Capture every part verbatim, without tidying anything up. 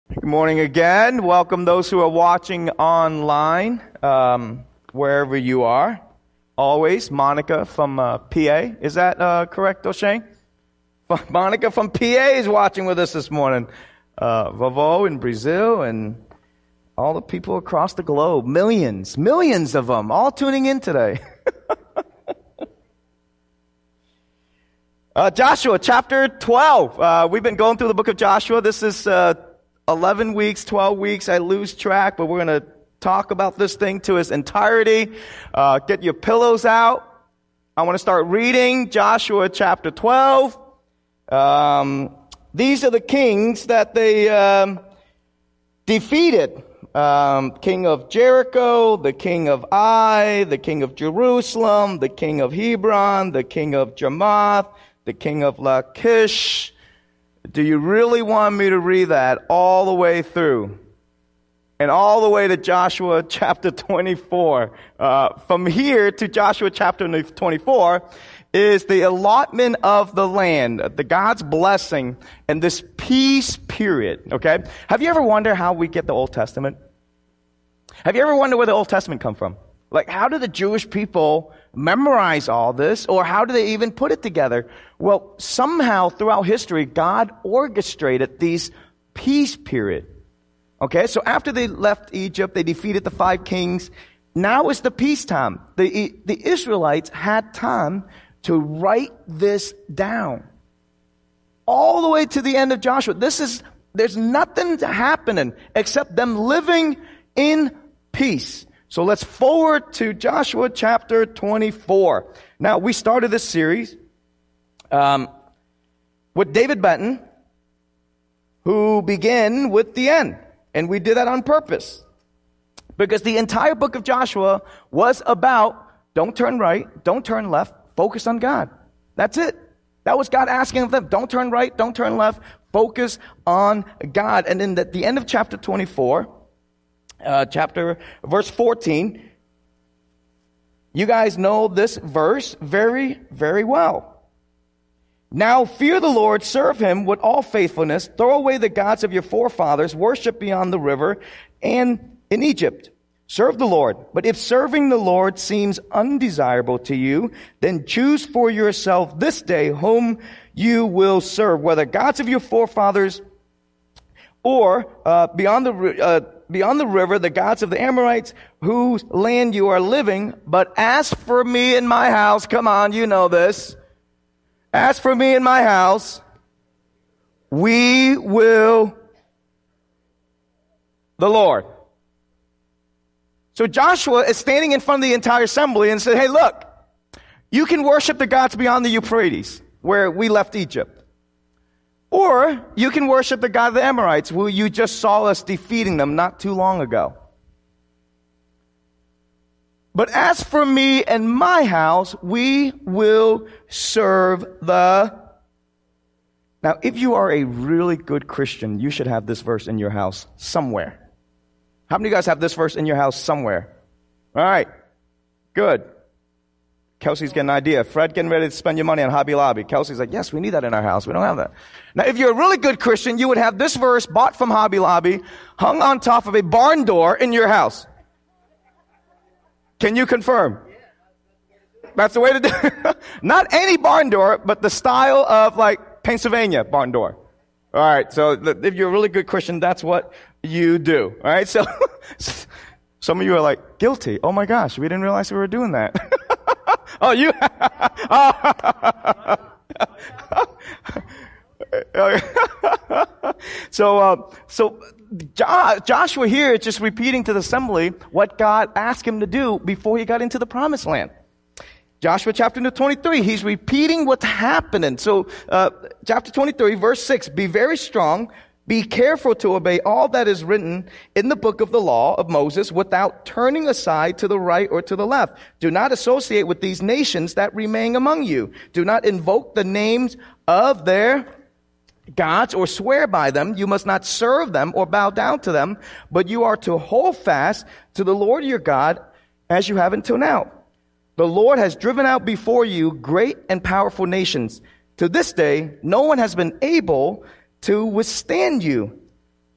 Good morning again. Welcome those who are watching online, um, wherever you are. Always, Monica from uh, P A. Is that uh, correct, O'Shane? Monica from P A is watching with us this morning. Uh, Vovô in Brazil and all the people across the globe. Millions, millions of them, all tuning in today. uh, Joshua chapter twelve. Uh, we've been going through the book of Joshua. This is uh, eleven weeks, twelve weeks. I lose track, but we're going to talk about this thing to its entirety. Uh, get your pillows out. I want to start reading Joshua chapter twelve. Um, these are the kings that they um, defeated. Um, king of Jericho, the king of Ai, the king of Jerusalem, the king of Hebron, the king of Jarmuth, the king of Lachish. Do you really want me to read that all the way through? And all the way to Joshua chapter twenty-four. Uh, from here to Joshua chapter twenty-four is the allotment of the land, the God's blessing, and this peace period, okay? Have you ever wondered how we get the Old Testament? Have you ever wondered where the Old Testament come from? Like, how do the Jewish people memorize all this, or how do they even put it together? Well, somehow throughout history, God orchestrated these peace period. Okay, so after they left Egypt, they defeated the five kings. Now is the peacetime. The, the Israelites had time to write this down. All the way to the end of Joshua. This is, there's nothing happening except them living in peace. So let's forward to Joshua chapter twenty-four. Now, we started this series um, with David Benton, who began with the end. And we did that on purpose. Because the entire book of Joshua was about don't turn right, don't turn left, focus on God. That's it. That was God asking of them. Don't turn right, don't turn left, focus on God. And then at the end of chapter twenty-four, uh, chapter verse fourteen, you guys know this verse very, very well. Now fear the Lord, serve him with all faithfulness, throw away the gods of your forefathers, worship beyond the river and in Egypt. Serve the Lord. But if serving the Lord seems undesirable to you, then choose for yourself this day whom you will serve, whether gods of your forefathers or uh, beyond the uh, beyond the river, the gods of the Amorites, whose land you are living. But as for me and my house, come on, you know this. As for me and my house, we will the Lord. So Joshua is standing in front of the entire assembly and said, hey, look, you can worship the gods beyond the Euphrates, where we left Egypt. Or you can worship the God of the Amorites, who you just saw us defeating them not too long ago. But as for me and my house, we will serve the... Now, if you are a really good Christian, you should have this verse in your house somewhere. How many of you guys have this verse in your house somewhere? All right. Good. Kelsey's getting an idea. Fred getting ready to spend your money on Hobby Lobby. Kelsey's like, yes, we need that in our house. We don't have that. Now, if you're a really good Christian, you would have this verse bought from Hobby Lobby, hung on top of a barn door in your house. Can you confirm? That's the way to do it. Not any barn door, but the style of like Pennsylvania barn door. All right. So if you're a really good Christian, that's what you do. All right. So some of you are like, guilty. Oh my gosh. We didn't realize we were doing that. Oh, you. so, uh, so Joshua here is just repeating to the assembly what God asked him to do before he got into the promised land. Joshua chapter twenty-three, he's repeating what's happening. So, uh, chapter twenty-three, verse six, be very strong, be careful to obey all that is written in the book of the law of Moses without turning aside to the right or to the left. Do not associate with these nations that remain among you. Do not invoke the names of their gods or swear by them. You must not serve them or bow down to them, but you are to hold fast to the Lord your God as you have until now. The Lord has driven out before you great and powerful nations. To this day, no one has been able to withstand you.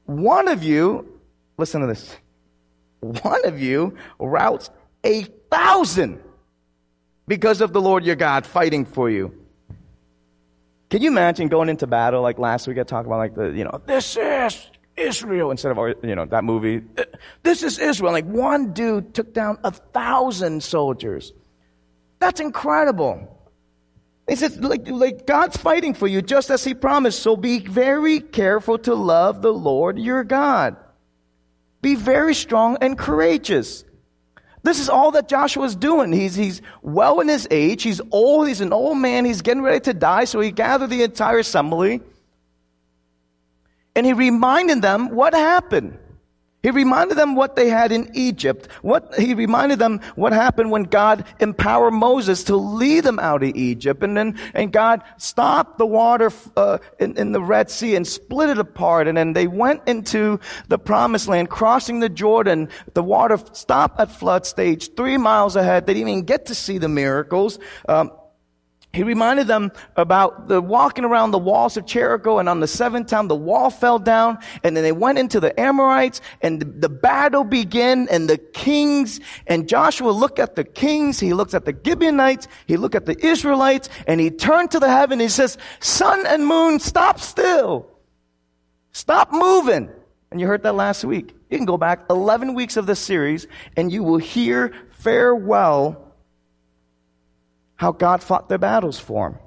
one of you, listen to this, one of you routs a thousand because of the Lord your God fighting for you. Can you imagine going into battle like last week I talked about like the, you know, this is Israel instead of, you know, that movie. This is Israel. Like one dude took down a thousand soldiers. That's incredible. He said, like, like God's fighting for you just as he promised. So be very careful to love the Lord your God. Be very strong and courageous. This is all that Joshua's doing. He's, he's well in his age. He's old. He's an old man. He's getting ready to die. So he gathered the entire assembly. And he reminded them what happened. He reminded them what they had in Egypt. What he reminded them what happened when God empowered Moses to lead them out of Egypt, and then and God stopped the water uh, in, in the Red Sea and split it apart, and then they went into the Promised Land, crossing the Jordan. The water stopped at flood stage, three miles ahead. They didn't even get to see the miracles. Um, He reminded them about the walking around the walls of Jericho, and on the seventh time the wall fell down, and then they went into the Amorites, and the, the battle began, and the kings, and Joshua looked at the kings, he looked at the Gibeonites, he looked at the Israelites, and he turned to the heaven, and he says, sun and moon, stop still. Stop moving. And you heard that last week. You can go back eleven weeks of this series, and you will hear farewell how God fought their battles for him.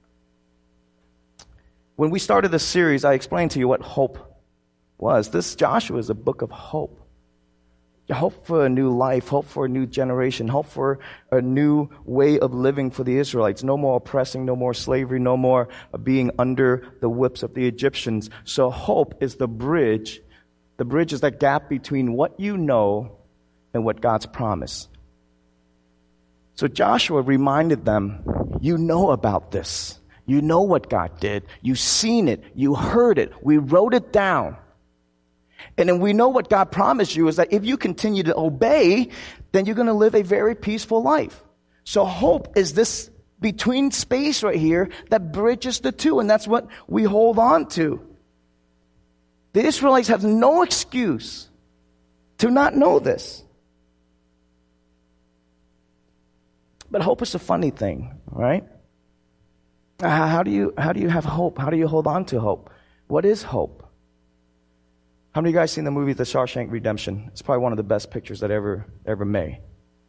When we started this series, I explained to you what hope was. This Joshua is a book of hope. Hope for a new life, hope for a new generation, hope for a new way of living for the Israelites. No more oppressing, no more slavery, no more being under the whips of the Egyptians. So hope is the bridge. The bridge is that gap between what you know and what God's promised. So Joshua reminded them, you know about this. You know what God did. You've seen it. You heard it. We wrote it down. And then we know what God promised you is that if you continue to obey, then you're going to live a very peaceful life. So hope is this between space right here that bridges the two. And that's what we hold on to. The Israelites have no excuse to not know this. But hope is a funny thing, right? How do you how do you have hope? How do you hold on to hope? What is hope? How many of you guys seen the movie The Shawshank Redemption? It's probably one of the best pictures that ever ever made.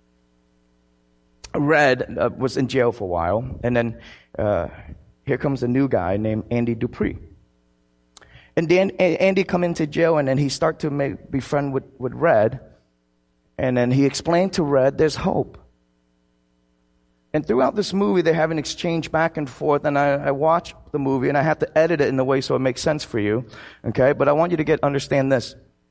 Red uh, was in jail for a while, and then uh, here comes a new guy named Andy Dupree. And Dan, Andy come into jail, and then he start to make, be friend with, with Red, and then he explained to Red, there's hope. And throughout this movie, they have an exchange back and forth, and I, I watch the movie, and I have to edit it in a way so it makes sense for you, okay? But I want you to get understand this.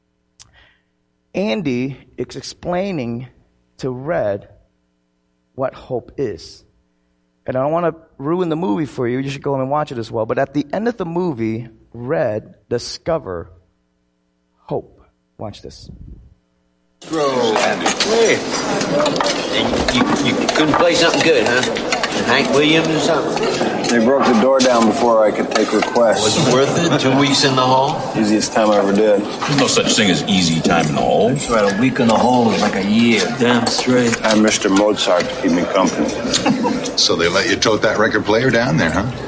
Andy is explaining to Red what hope is. And I don't want to ruin the movie for you. You should go and watch it as well. But at the end of the movie, Red discover hope. Watch this. Bro, hey, you, you, you couldn't play something good, huh? Hank Williams or something? They broke the door down before I could take requests. Was it worth it? Two weeks in the hole? Easiest time I ever did. There's no such thing as easy time in the hole. That's right, a week in the hole is like a year. Damn straight. I had Mister Mozart to keep me company. So they let you tote that record player down there, huh?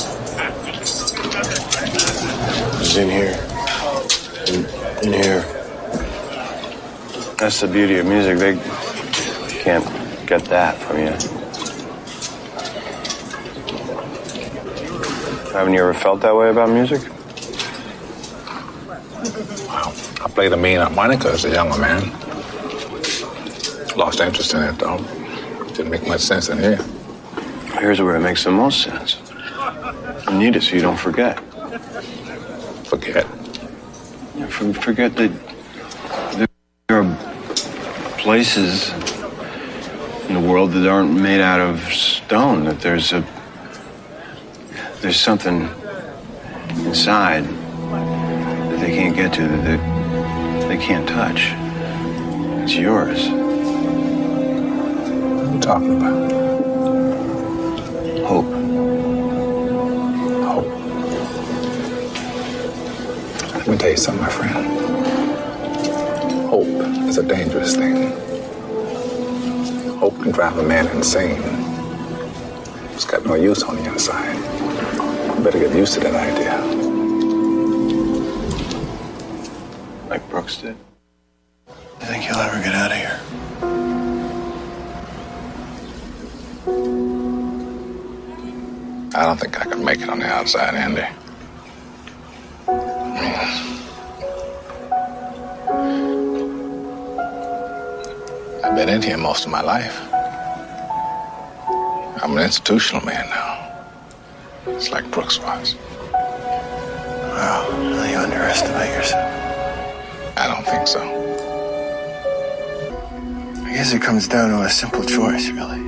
It's in here. In, in here. That's the beauty of music. They can't get that from you. Haven't you ever felt that way about music? Wow. I played the main harmonica as a younger man. Lost interest in it, though. Didn't make much sense in here. Here's where it makes the most sense. You need it so you don't forget. Forget. Yeah, for, forget that there are places in the world that aren't made out of stone, that there's a there's something inside that they can't get to, that they, they can't touch. It's yours. What are you talking about? Hope. Hope. Let me tell you something, my friend. Hope is a dangerous thing. Hope can drive a man insane. It's got no use on the inside. You better get used to that idea. Like Brooks did? You think you'll ever get out of here? I don't think I can make it on the outside, Andy. I've been in here most of my life. I'm an institutional man now. It's like Brooks was. Wow, you underestimate yourself. I don't think so. I guess it comes down to a simple choice, really.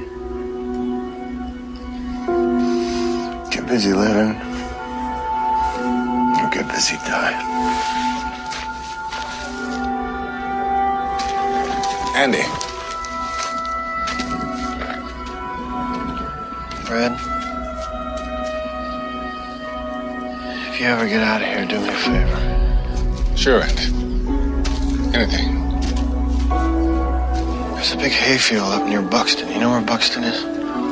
Get busy living, or get busy dying. Andy. Fred, if you ever get out of here, do me a favor. Sure, Andy. Anything. There's a big hayfield up near Buxton. You know where Buxton is?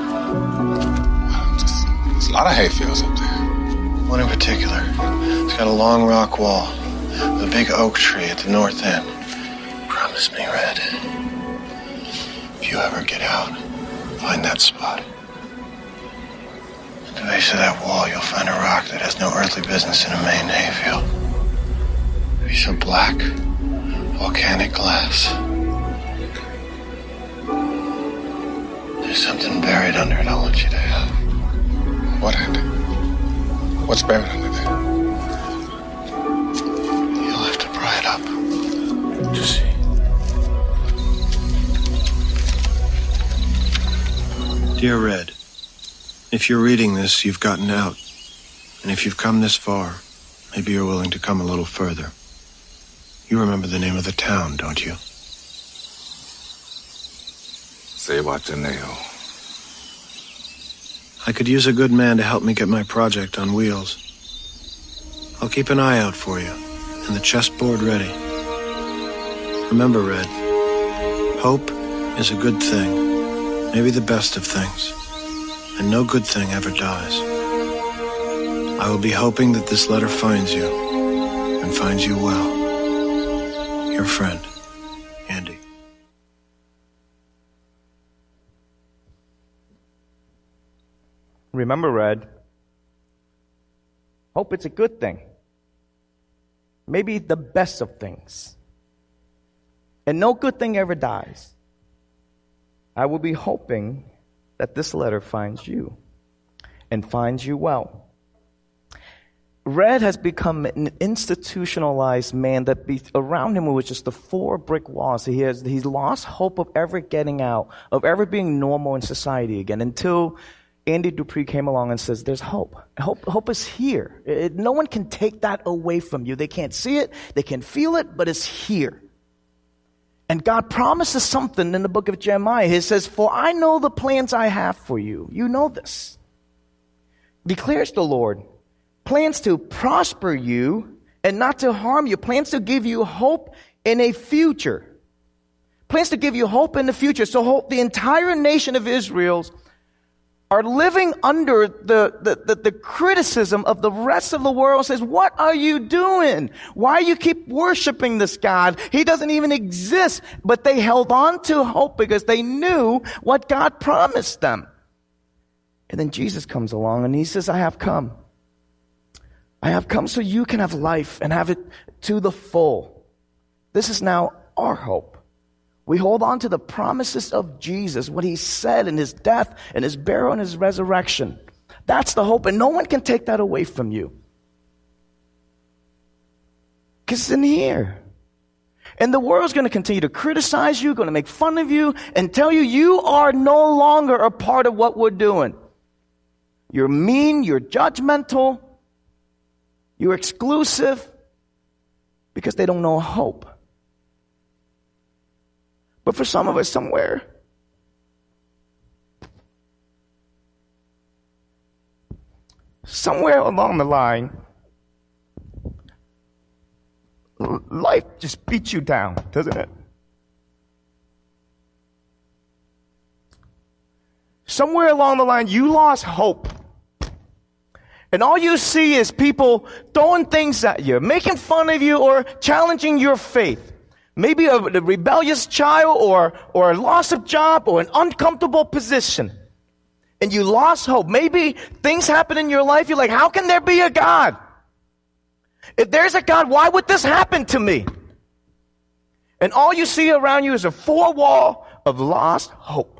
There's a lot of hayfields up there. One in particular. It's got a long rock wall with a big oak tree at the north end. Promise me, Red, if you ever get out, find that spot. At the base of that wall, you'll find a rock that has no earthly business in a Maine hayfield. A piece of black, volcanic glass. There's something buried under it I want you to have. What, Andy? What's buried under there? You'll have to pry it up to see. Dear Red, if you're reading this, you've gotten out. And if you've come this far, maybe you're willing to come a little further. You remember the name of the town, don't you? Zihuatanejo. I could use a good man to help me get my project on wheels. I'll keep an eye out for you, and the chessboard ready. Remember, Red, hope is a good thing, maybe the best of things, and no good thing ever dies. I will be hoping that this letter finds you, and finds you well. Your friend, Andy. Remember, Red, hope it's a good thing. Maybe the best of things. And no good thing ever dies. I will be hoping that this letter finds you and finds you well. Red has become an institutionalized man that be, around him was just the four brick walls. He has he's lost hope of ever getting out, of ever being normal in society again, until Andy Dupree came along and says, there's hope. Hope, hope is here. It, no one can take that away from you. They can't see it, they can feel it, but it's here. And God promises something in the book of Jeremiah. He says, for I know the plans I have for you. You know this. Declares the Lord. Plans to prosper you and not to harm you. Plans to give you hope in a future. Plans to give you hope in the future. So hope the entire nation of Israel's are living under the, the, the, the criticism of the rest of the world. Says, what are you doing? Why you keep worshiping this God? He doesn't even exist. But they held on to hope because they knew what God promised them. And then Jesus comes along and he says, I have come. I have come so you can have life and have it to the full. This is now our hope. We hold on to the promises of Jesus, what he said in his death and his burial and his resurrection. That's the hope, and no one can take that away from you. Because it's in here. And the world's going to continue to criticize you, going to make fun of you, and tell you you are no longer a part of what we're doing. You're mean, you're judgmental, you're exclusive, because they don't know hope. But for some of us, somewhere, somewhere along the line, life just beats you down, doesn't it? Somewhere along the line, you lost hope. And all you see is people throwing things at you, making fun of you, or challenging your faith. Maybe a, a rebellious child, or, or a loss of job, or an uncomfortable position. And you lost hope. Maybe things happen in your life, you're like, how can there be a God? If there's a God, why would this happen to me? And all you see around you is a four wall of lost hope.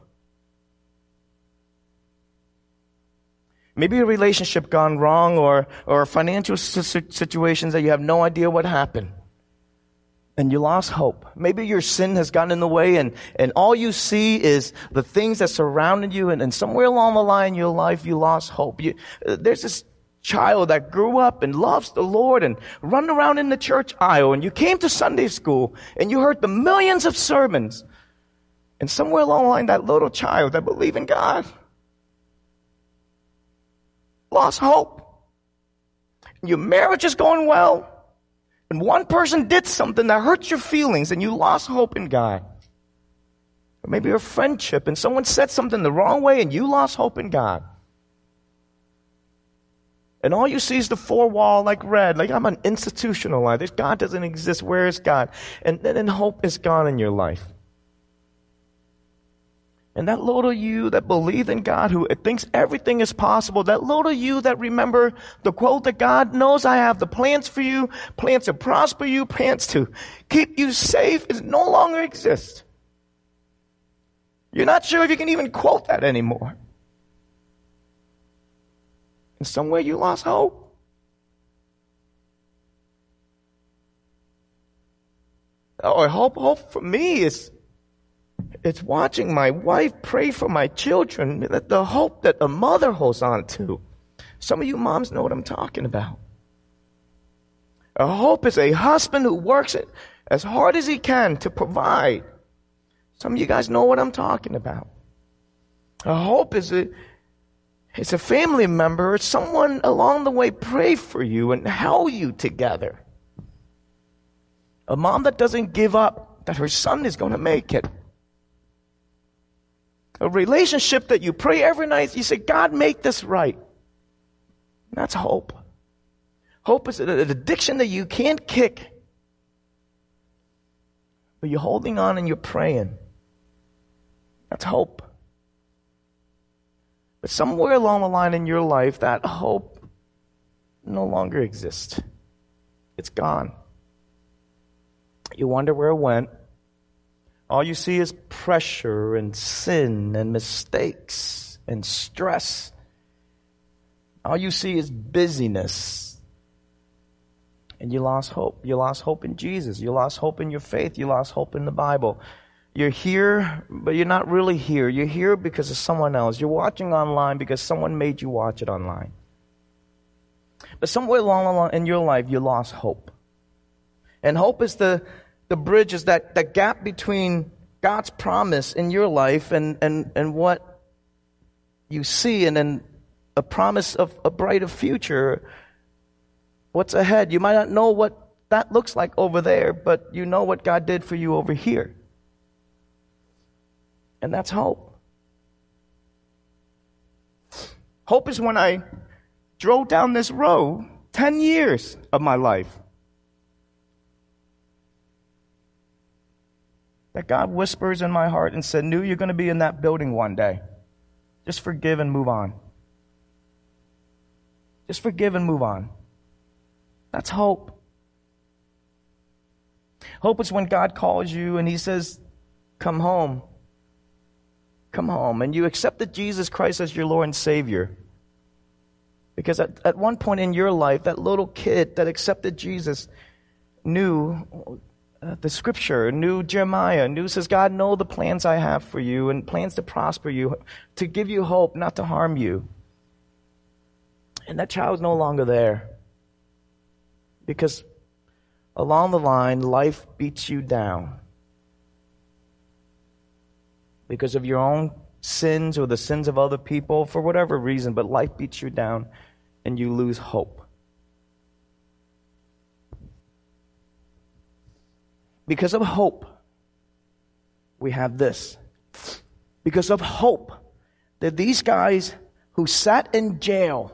Maybe a relationship gone wrong, or, or financial situations that you have no idea what happened. And you lost hope. Maybe your sin has gotten in the way, and, and all you see is the things that surrounded you, and, and somewhere along the line in your life, you lost hope. You, uh, there's this child that grew up and loves the Lord and run around in the church aisle, and you came to Sunday school, and you heard the millions of sermons. And somewhere along the line, that little child that believed in God lost hope. Your marriage is going well, and one person did something that hurt your feelings, and you lost hope in God. Or maybe a friendship, and someone said something the wrong way, and you lost hope in God. And all you see is the four wall, like red, like I'm an institutional life. This God doesn't exist. Where is God? And then hope is gone in your life. And that little you that believed in God, who thinks everything is possible, that little you that remember the quote that God knows I have the plans for you, plans to prosper you, plans to keep you safe, is no longer exist. You're not sure if you can even quote that anymore. In some way you lost hope. Or hope, hope for me is It's watching my wife pray for my children, that the hope that a mother holds on to. Some of you moms know what I'm talking about. A hope is a husband who works it as hard as he can to provide. Some of you guys know what I'm talking about. A hope is a, it's a family member, it's someone along the way pray for you and held you together. A mom that doesn't give up, that her son is going to make it. A relationship that you pray every night, you say, God, make this right. That's hope. Hope is an addiction that you can't kick. But you're holding on and you're praying. That's hope. But somewhere along the line in your life, that hope no longer exists. It's gone. You wonder where it went. All you see is pressure and sin and mistakes and stress. All you see is busyness. And you lost hope. You lost hope in Jesus. You lost hope in your faith. You lost hope in the Bible. You're here, but you're not really here. You're here because of someone else. You're watching online because someone made you watch it online. But somewhere along the line in your life, you lost hope. And hope is the The bridge is that, that gap between God's promise in your life and, and, and what you see, and then a promise of a brighter future, what's ahead. You might not know what that looks like over there, but you know what God did for you over here. And that's hope. Hope is when I drove down this road ten years of my life. That God whispers in my heart and said, "Knew you're going to be in that building one day. Just forgive and move on. Just forgive and move on." That's hope. Hope is when God calls you and He says, "Come home. Come home." And you accepted Jesus Christ as your Lord and Savior. Because at, at one point in your life, that little kid that accepted Jesus knew Uh, the scripture, knew Jeremiah, knew, says, God, know the plans I have for you, and plans to prosper you, to give you hope, not to harm you. And that child's no longer there. Because along the line, life beats you down. Because of your own sins or the sins of other people, for whatever reason, but life beats you down and you lose hope. Because of hope, we have this. Because of hope, that these guys who sat in jail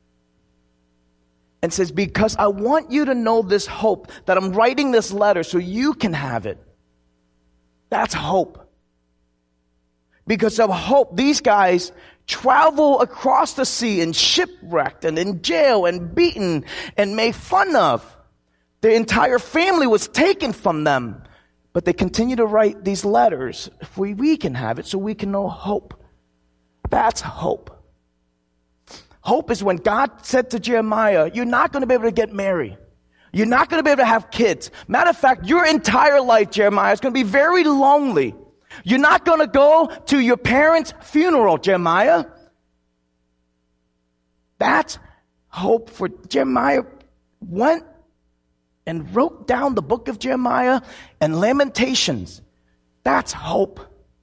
and says, because I want you to know this hope, that I'm writing this letter so you can have it. That's hope. Because of hope, these guys travel across the sea and shipwrecked and in jail and beaten and made fun of. Their entire family was taken from them. But they continue to write these letters. If we, we can have it so we can know hope. That's hope. Hope is when God said to Jeremiah, you're not going to be able to get married. You're not going to be able to have kids. Matter of fact, your entire life, Jeremiah, is going to be very lonely. You're not going to go to your parents' funeral, Jeremiah. That's hope for Jeremiah. Went and wrote down the book of Jeremiah and Lamentations. That's hope.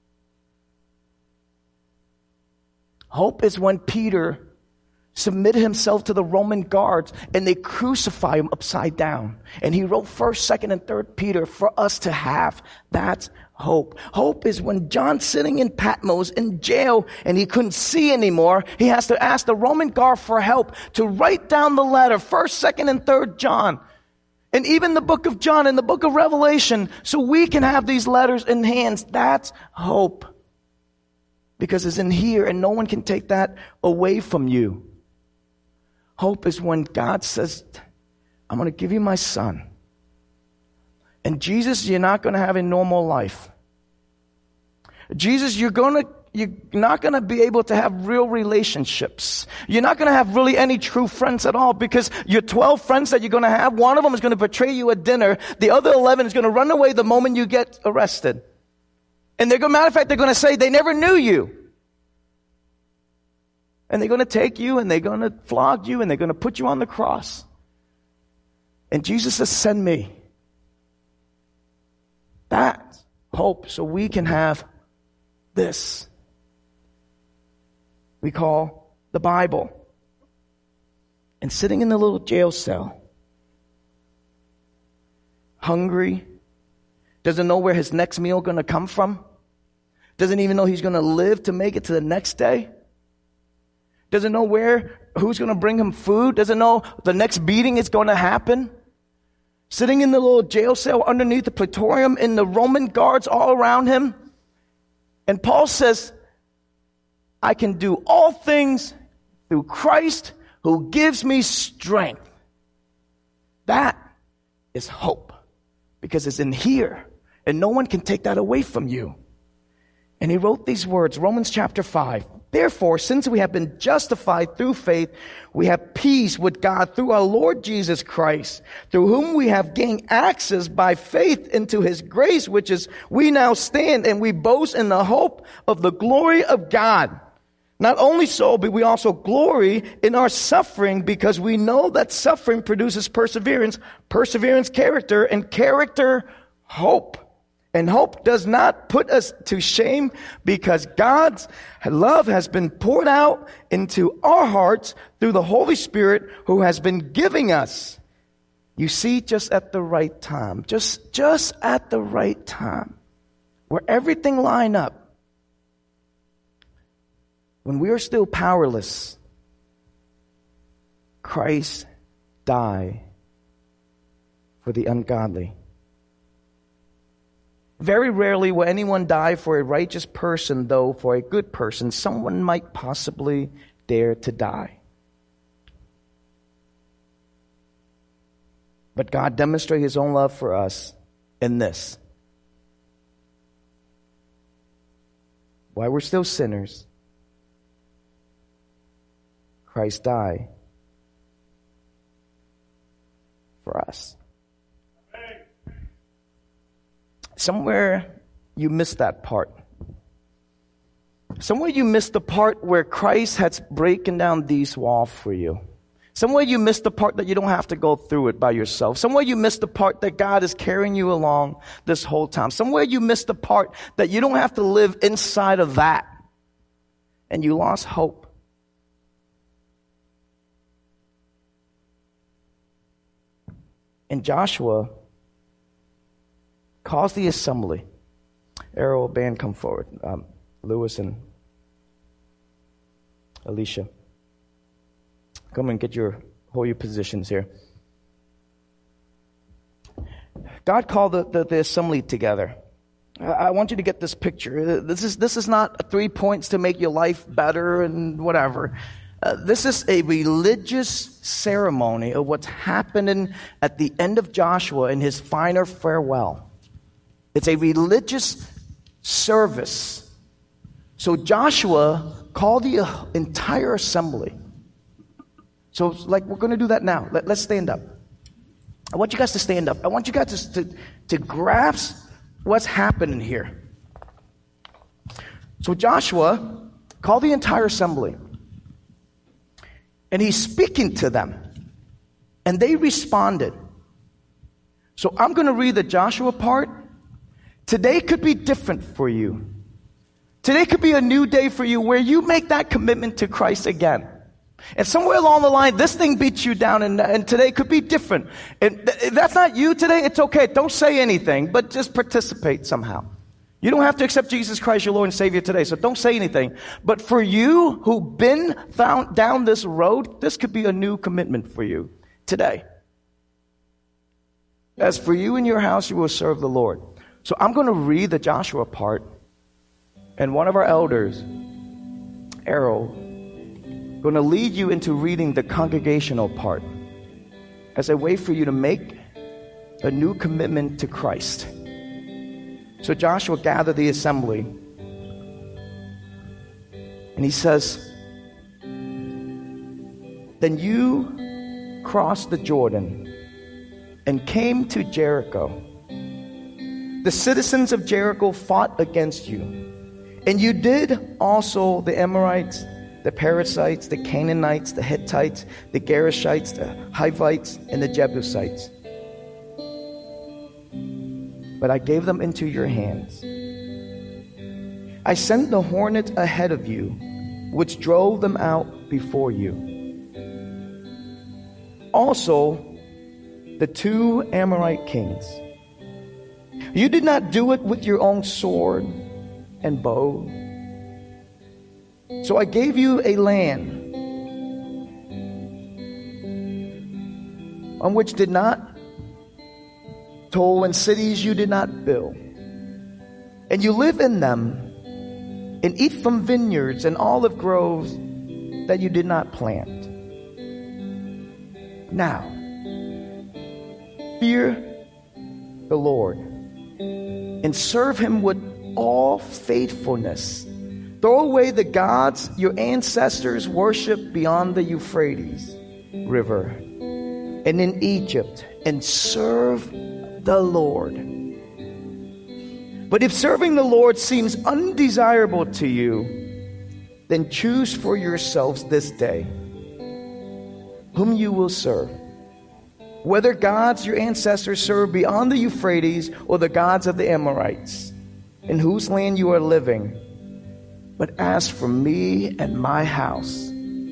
Hope is when Peter submitted himself to the Roman guards and they crucify him upside down. And he wrote first, second, and third Peter for us to have. That's hope. Hope is when John's sitting in Patmos in jail and he couldn't see anymore. He has to ask the Roman guard for help to write down the letter, first, second, and third John. And even the book of John and the book of Revelation, so we can have these letters in hands. That's hope. Because it's in here and no one can take that away from you. Hope is when God says, I'm going to give you my son. And Jesus, you're not going to have a normal life. Jesus, you're going to You're not going to be able to have real relationships. You're not going to have really any true friends at all, because your twelve friends that you're going to have, one of them is going to betray you at dinner. The other eleven is going to run away the moment you get arrested. And they're going, matter of fact, they're going to say they never knew you. And they're going to take you and they're going to flog you and they're going to put you on the cross. And Jesus says, send me. That's hope, so we can have this we call the Bible. And sitting in the little jail cell, hungry, doesn't know where his next meal going to come from, doesn't even know he's going to live to make it to the next day, doesn't know where, who's going to bring him food, doesn't know the next beating is going to happen. Sitting in the little jail cell underneath the praetorium and the Roman guards all around him. And Paul says, I can do all things through Christ who gives me strength. That is hope, because it's in here and no one can take that away from you. And he wrote these words, Romans chapter five. Therefore, since we have been justified through faith, we have peace with God through our Lord Jesus Christ, through whom we have gained access by faith into his grace, which is we now stand and we boast in the hope of the glory of God. Not only so, but we also glory in our suffering, because we know that suffering produces perseverance, perseverance, character, and character, hope. And hope does not put us to shame, because God's love has been poured out into our hearts through the Holy Spirit who has been giving us. You see, just at the right time, just, just at the right time, where everything lined up. When we are still powerless, Christ died for the ungodly. Very rarely will anyone die for a righteous person, though for a good person, someone might possibly dare to die. But God demonstrated his own love for us in this. While we're still sinners, Christ died for us. Somewhere you missed that part. Somewhere you missed the part where Christ has broken down these walls for you. Somewhere you missed the part that you don't have to go through it by yourself. Somewhere you missed the part that God is carrying you along this whole time. Somewhere you missed the part that you don't have to live inside of that. And you lost hope. And Joshua calls the assembly. Arrow, band, come forward. Um, Lewis and Alicia. Come and get your, hold your positions here. God called the, the, the assembly together. I want you to get this picture. This is this is not three points to make your life better and whatever. Uh, this is a religious ceremony of what's happening at the end of Joshua in his final farewell. It's a religious service. So Joshua called the entire assembly. So like we're going to do that now. Let, let's stand up. I want you guys to stand up. I want you guys to, to, to grasp what's happening here. So Joshua called the entire assembly. And he's speaking to them. And they responded. So I'm going to read the Joshua part. Today could be different for you. Today could be a new day for you where you make that commitment to Christ again. And somewhere along the line, this thing beats you down, and, and today could be different. And th- if that's not you today, it's okay. Don't say anything, but just participate somehow. You don't have to accept Jesus Christ, your Lord and Savior today, so don't say anything. But for you who've been found down this road, this could be a new commitment for you today. As for you and your house, you will serve the Lord. So I'm going to read the Joshua part, and one of our elders, Errol, going to lead you into reading the congregational part as a way for you to make a new commitment to Christ. So Joshua gathered the assembly, and he says, then you crossed the Jordan and came to Jericho. The citizens of Jericho fought against you, and you did also the Amorites, the Perizzites, the Canaanites, the Hittites, the Gerishites, the Hivites, and the Jebusites. But I gave them into your hands. I sent the hornet ahead of you, which drove them out before you. Also, the two Amorite kings. You did not do it with your own sword and bow. So I gave you a land on which did not toll, and cities you did not build. And you live in them and eat from vineyards and olive groves that you did not plant. Now, fear the Lord and serve him with all faithfulness. Throw away the gods your ancestors worshiped beyond the Euphrates River and in Egypt, and serve the Lord. But if serving the Lord seems undesirable to you, then choose for yourselves this day whom you will serve, whether gods your ancestors served beyond the Euphrates or the gods of the Amorites, in whose land you are living. But as for me and my house,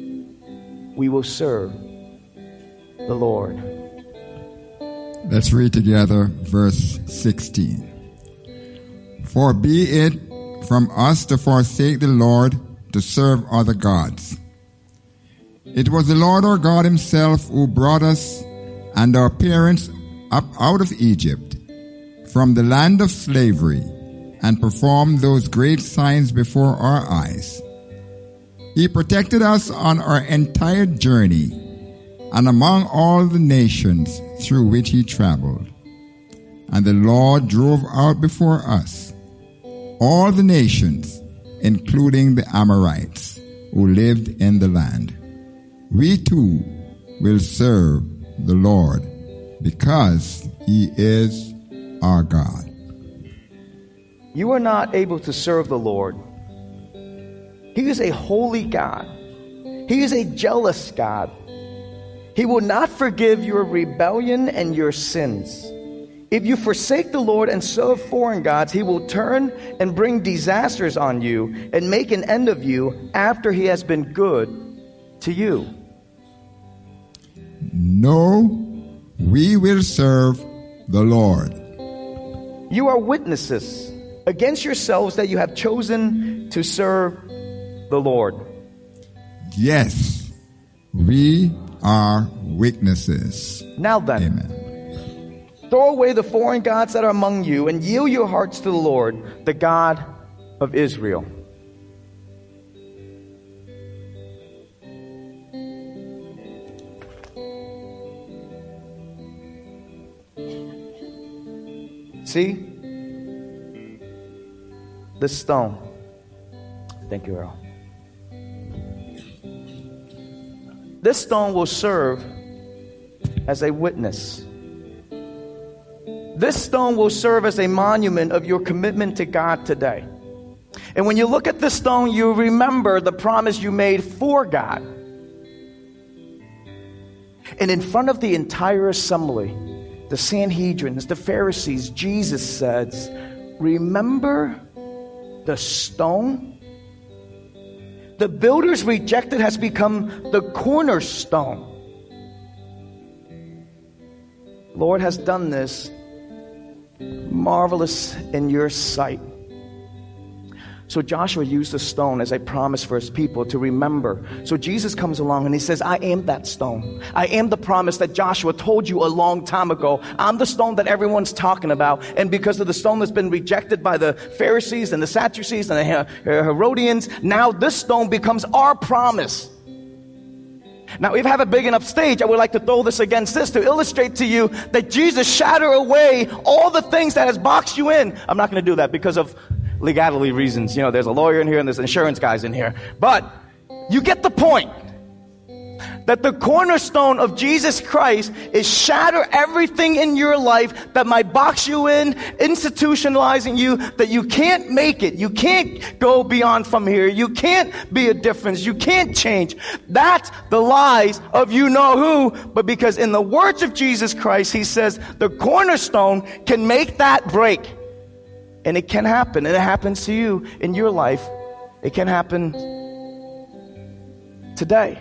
we will serve the Lord. Let's read together verse sixteen. For be it from us to forsake the Lord to serve other gods. It was the Lord our God himself who brought us and our parents up out of Egypt from the land of slavery, and performed those great signs before our eyes. He protected us on our entire journey and among all the nations through which he traveled. And the Lord drove out before us all the nations, including the Amorites who lived in the land. We too will serve the Lord because he is our God. You are not able to serve the Lord. He is a holy God. He is a jealous God. He will not forgive your rebellion and your sins. If you forsake the Lord and serve foreign gods, he will turn and bring disasters on you and make an end of you after he has been good to you. No, we will serve the Lord. You are witnesses against yourselves that you have chosen to serve the Lord. Yes, we are witnesses. Now then, Amen. throw away the foreign gods that are among you and yield your hearts to the Lord, the God of Israel. See? This stone. Thank you, Earl. This stone will serve as a witness. This stone will serve as a monument of your commitment to God today. And when you look at this stone, you remember the promise you made for God. And in front of the entire assembly, the Sanhedrin, the Pharisees, Jesus says, remember the stone? The builders rejected has become the cornerstone. Lord has done this marvelous in your sight. So Joshua used the stone as a promise for his people to remember. So Jesus comes along and he says, I am that stone. I am the promise that Joshua told you a long time ago. I'm the stone that everyone's talking about. And because of the stone that's been rejected by the Pharisees and the Sadducees and the Herodians, now this stone becomes our promise. Now, if I have a big enough stage, I would like to throw this against this to illustrate to you that Jesus shattered away all the things that has boxed you in. I'm not going to do that because of legality reasons. You know, there's a lawyer in here and there's insurance guys in here. But you get the point. That the cornerstone of Jesus Christ is shatter everything in your life that might box you in, institutionalizing you, that you can't make it. You can't go beyond from here. You can't be a difference. You can't change. That's the lies of you know who. But because in the words of Jesus Christ, he says the cornerstone can make that break. And it can happen. And it happens to you in your life. It can happen today.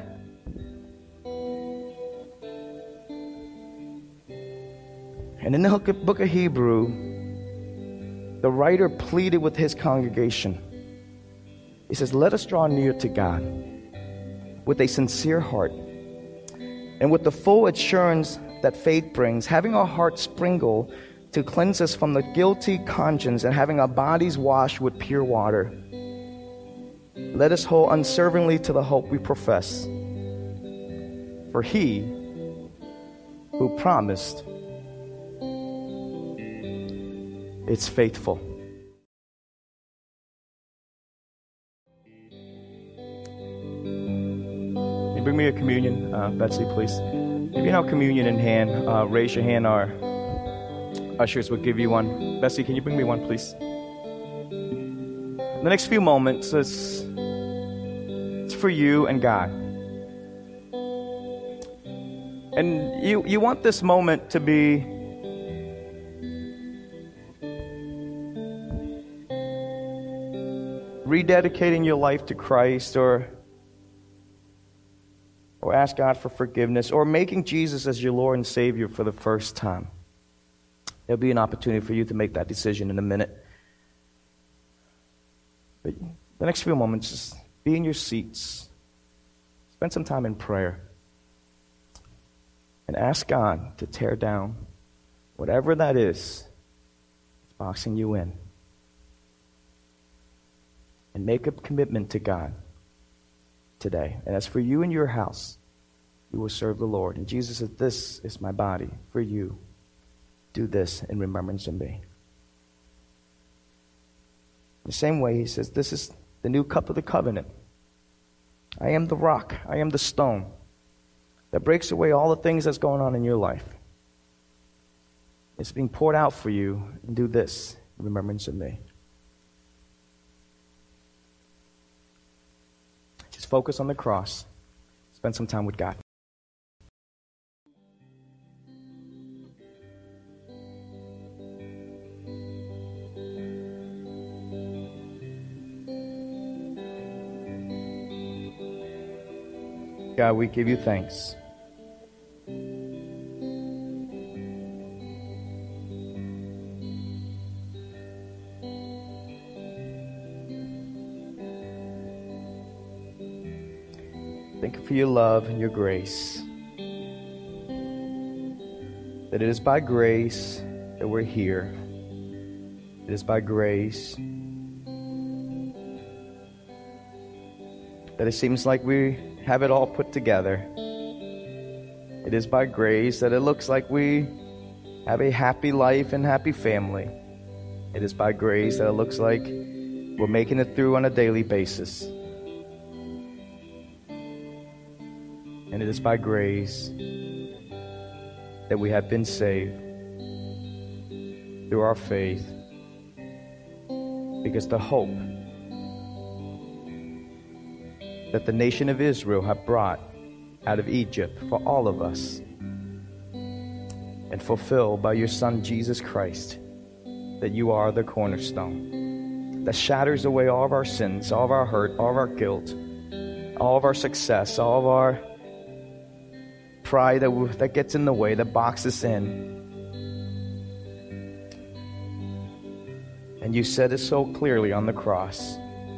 And in the book of Hebrew, the writer pleaded with his congregation. He says, let us draw near to God with a sincere heart and with the full assurance that faith brings, having our hearts sprinkled to cleanse us from the guilty conscience and having our bodies washed with pure water. Let us hold unswervingly to the hope we profess. For he who promised it's faithful. Can you bring me a communion, uh, Betsy, please? If you have communion in hand, uh, raise your hand. Our ushers will give you one. Betsy, can you bring me one, please? The next few moments, it's, it's for you and God. And you, you want this moment to be rededicating your life to Christ, or or ask God for forgiveness, or making Jesus as your Lord and Savior for the first time. There'll be an opportunity for you to make that decision in a minute. But the next few moments, just be in your seats. Spend some time in prayer. And ask God to tear down whatever that is that's boxing you in. And make a commitment to God today. And as for you and your house, you will serve the Lord. And Jesus said, this is my body for you. Do this in remembrance of me. The same way, he says, this is the new cup of the covenant. I am the rock. I am the stone that breaks away all the things that's going on in your life. It's being poured out for you. And do this in remembrance of me. Just focus on the cross. Spend some time with God. God, we give you thanks. Thank you for your love and your grace. That it is by grace that we're here. It is by grace that it seems like we have it all put together. It is by grace that it looks like we have a happy life and happy family. It is by grace that it looks like we're making it through on a daily basis. And it is by grace that we have been saved through our faith, because the hope that the nation of Israel have brought out of Egypt for all of us and fulfilled by your Son Jesus Christ, that you are the cornerstone that shatters away all of our sins, all of our hurt, all of our guilt, all of our success, all of our pride that, that gets in the way, that boxes us in. And you said it so clearly on the cross.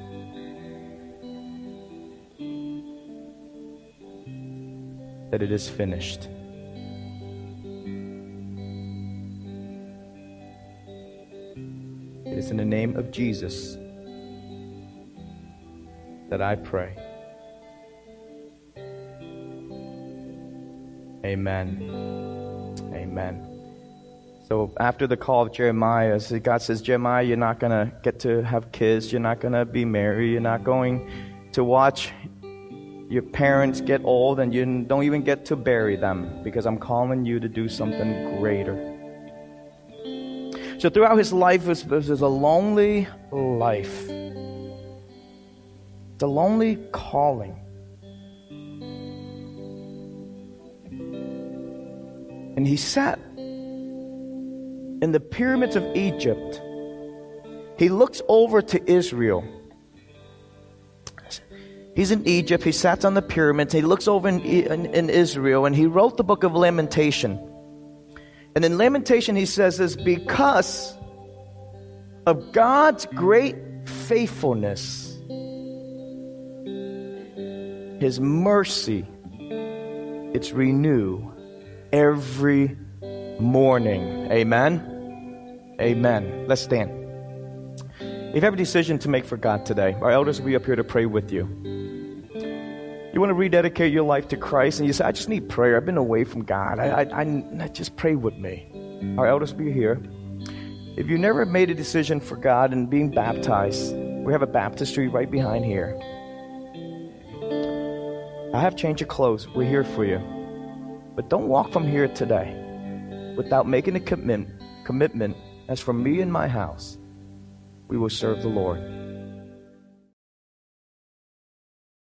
That it is finished. It is in the name of Jesus that I pray. Amen. Amen. So after the call of Jeremiah, God says, Jeremiah, you're not going to get to have kids. You're not going to be married. You're not going to watch your parents get old, and you don't even get to bury them, because I'm calling you to do something greater. So throughout his life, it was, it was a lonely life. It's a lonely calling. And he sat in the pyramids of Egypt. He looks over to Israel. He's in Egypt. He sat on the pyramids. He looks over in, in, in Israel, and he wrote the book of Lamentation. And in Lamentation, he says this: because of God's great faithfulness, his mercy, it's renewed every morning. Amen. Amen. Let's stand. If you have a decision to make for God today, our elders will be up here to pray with you. You want to rededicate your life to Christ, and you say, I just need prayer. I've been away from God. I, I, I just pray with me. Our elders will be here. If you never made a decision for God and being baptized, we have a baptistry right behind here. I have change of clothes. We're here for you. But don't walk from here today without making a commitment, commitment as for me and my house, we will serve the Lord.